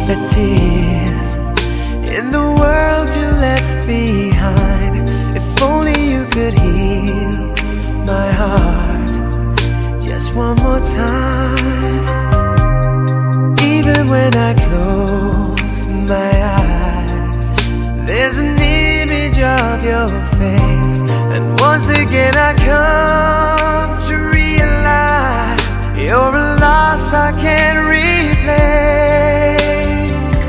the tears in the world you left behind. If only you could heal my heart just one more time. Even when I close my eyes, there's an image of your face, and once again I come to realize you're a loss I can't replace.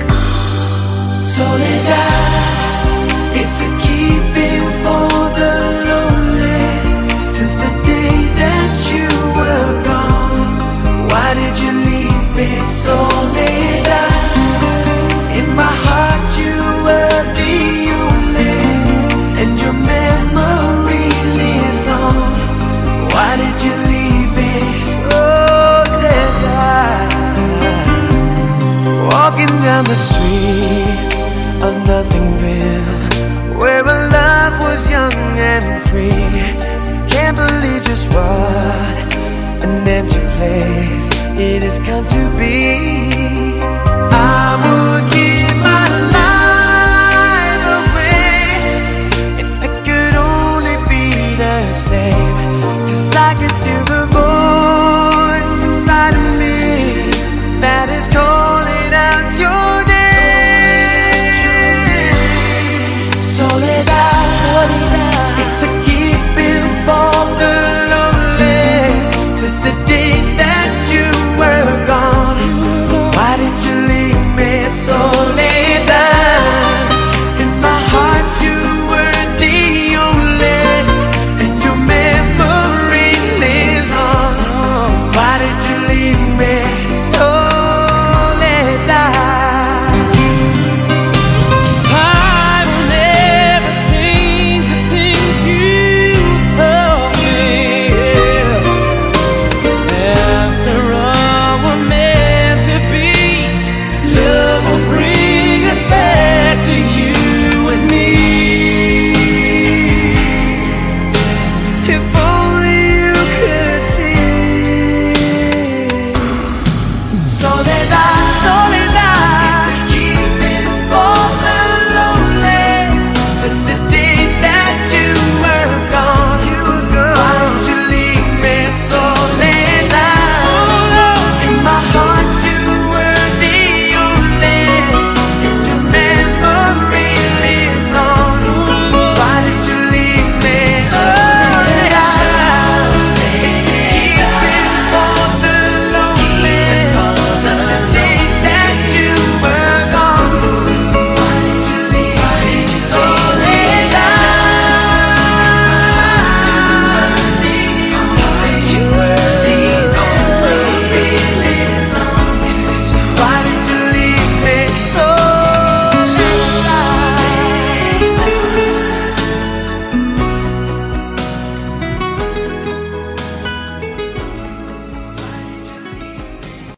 Soledad, it's a keeping for the lonely. Since the day that you were gone, why did you leave me, Soledad? In my heart you were the only, and your memory lives on. Why did you leave me, Soledad? Walking down the streets of nothing real, where our love was young and free. Can't believe just what an empty place it has come to be.